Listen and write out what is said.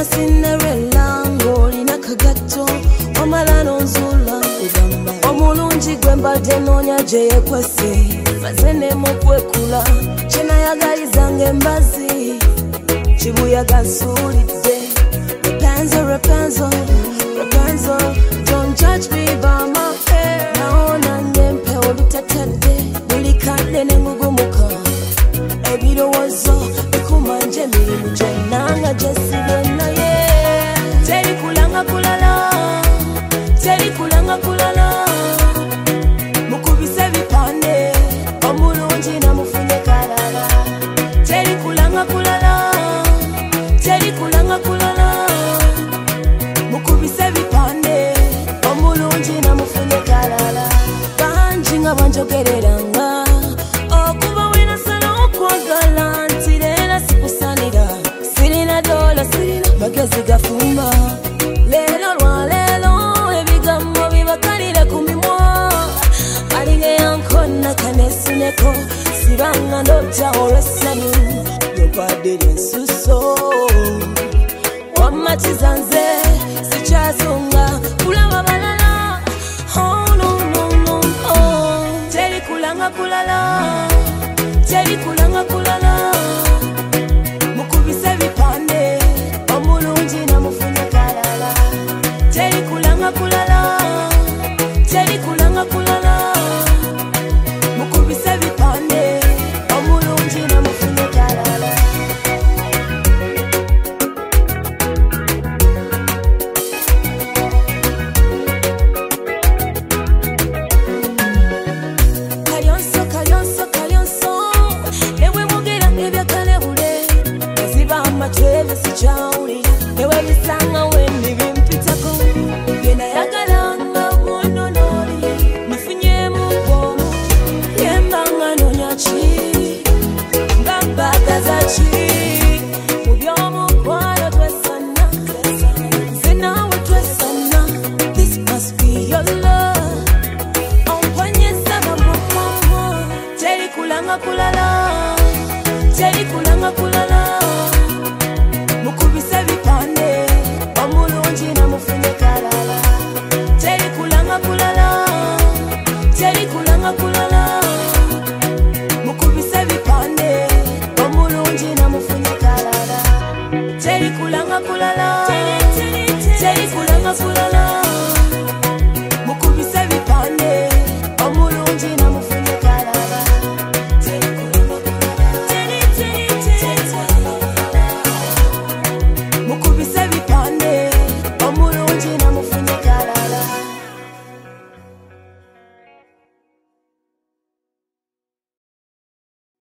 Sina Cinderella ngolina kagato omalano nzula ugamba omulungi gwembadde noonya gye yekwese mazene mukwekula kyena yagalizanga embazi kibuyaga nsuulidde Rapunzel, don't judge me by my hair. Naona nyempe olutatadde buli kadde n'engugumuka ebirowoozo bikumanje mirimu gyonna nga gyesibye naye teri kulanga kulala mukubise bipande omulungi namufunye kalala teri kulanga mukubise bipande omulungi namufunye kalala bangi nga banjogereranga okuba wenasala okwagala nti leero sikusanira sirina dola sirina magezi gafumba leero lwaleero ebigambo bibakalire ku mimwa alinga yankonna kanesuneko sibanga ndota olw'essanyu lyobadde lyensuso wamatiza nze sikyazunga kulaba balala no. Teri kulanga kulala mukubise bipande omulungi namufunye kalala teri kulanga kulala